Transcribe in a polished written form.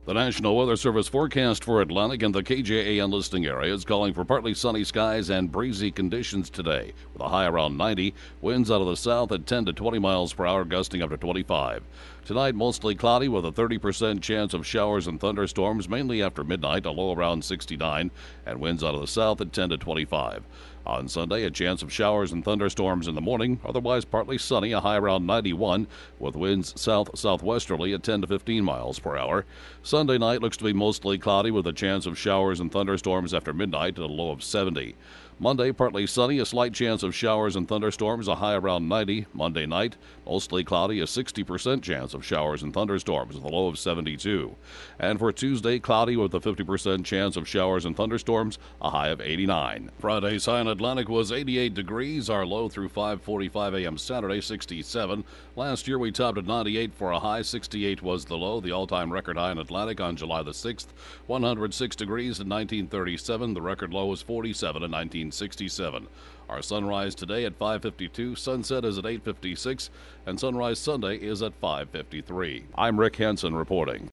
The National Weather Service forecast for Atlantic and the KJAN listing area is calling for partly sunny skies and breezy conditions today, with a high around 90, winds out of the south at 10 to 20 miles per hour, gusting up to 25. Tonight, mostly cloudy with a 30% chance of showers and thunderstorms, mainly after midnight, a low around 69, and winds out of the south at 10 to 25. On Sunday, a chance of showers and thunderstorms in the morning, otherwise partly sunny, a high around 91, with winds south-southwesterly at 10 to 15 miles per hour. Sunday night looks to be mostly cloudy with a chance of showers and thunderstorms after midnight at a low of 70. Monday, partly sunny, a slight chance of showers and thunderstorms, a high around 90. Monday night, mostly cloudy, a 60% chance of showers and thunderstorms with a low of 72. And for Tuesday, cloudy with a 50% chance of showers and thunderstorms, a high of 89. Friday's high in Atlantic was 88 degrees, our low through 5:45 a.m. Saturday, 67. Last year, we topped at 98 for a high, 68 was the low. The all-time record high in Atlantic on July the 6th, 106 degrees in 1937. The record low was 47 in 1967. Our sunrise today at 5:52, sunset is at 8:56, and sunrise Sunday is at 5:53. I'm Rick Hansen reporting.